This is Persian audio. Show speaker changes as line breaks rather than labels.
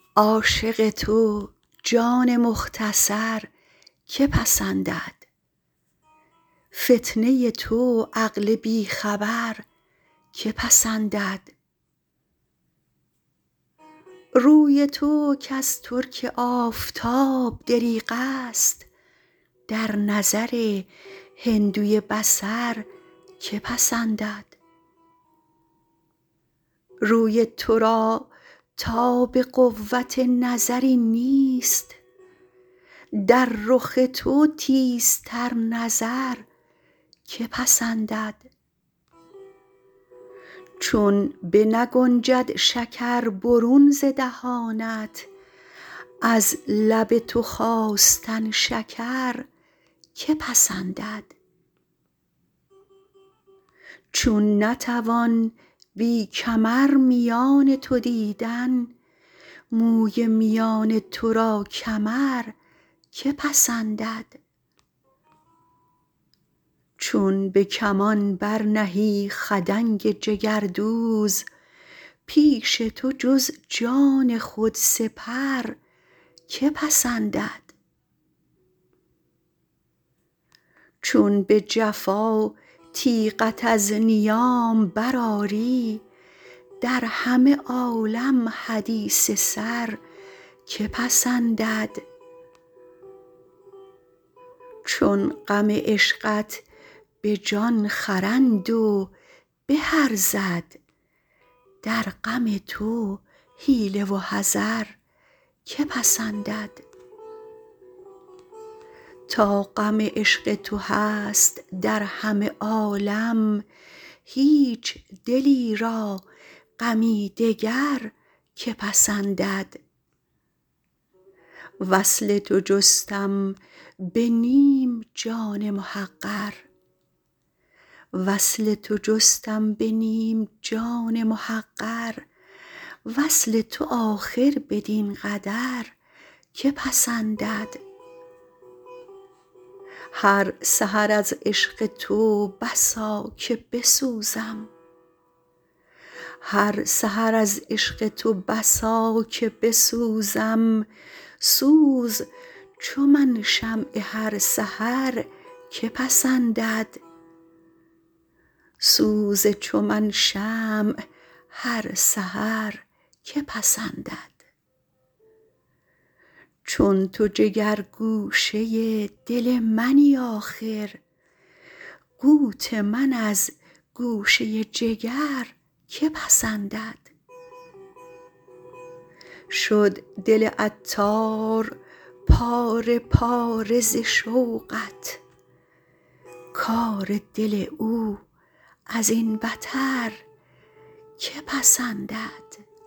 عاشق تو جان مختصر که پسندد؟ فتنه تو عقل بی خبر که پسندد؟ روی تو کز ترک آفتاب دریغست، در نظر هندوی بصر که پسندد؟ روی تو را تاب قوت نظری نیست، در رخ تو تیزتر نظر که پسندد؟ چون بنگنجد شکر برون ز دهانت، از لب تو خواستن شکر که پسندد؟ چون نتوان بی کمر میان تو دیدن، موی میان تو را کمر که پسندد؟ چون به کمان برنهی خدنگ جگردوز، پیش تو جز جان خود سپر که پسندد؟ چون به جفا تیغت از نیام برآری، در همه عالم حدیث سر که پسندد؟ چون غم عشقت به جان خرند و به ارزد، در غم تو حیله و حذر که پسندد؟ تا غم عشق تو هست در همه عالم، هیچ دلی را غمی دگر که پسندد؟ وصل تو جستم به نیم جان محقر، وصل تو آخر بدین قدر که پسندد؟ هر سحر از عشق تو بسا که بسوزم، سوز چو من شمع هر سحر که پسندد؟ چون تو جگرگوشه دل منی آخر، قوت من از گوشه جگر که پسندد؟ شد دل عطار پاره پاره ز شوقت، کار دل او ازین بتر که پسندد؟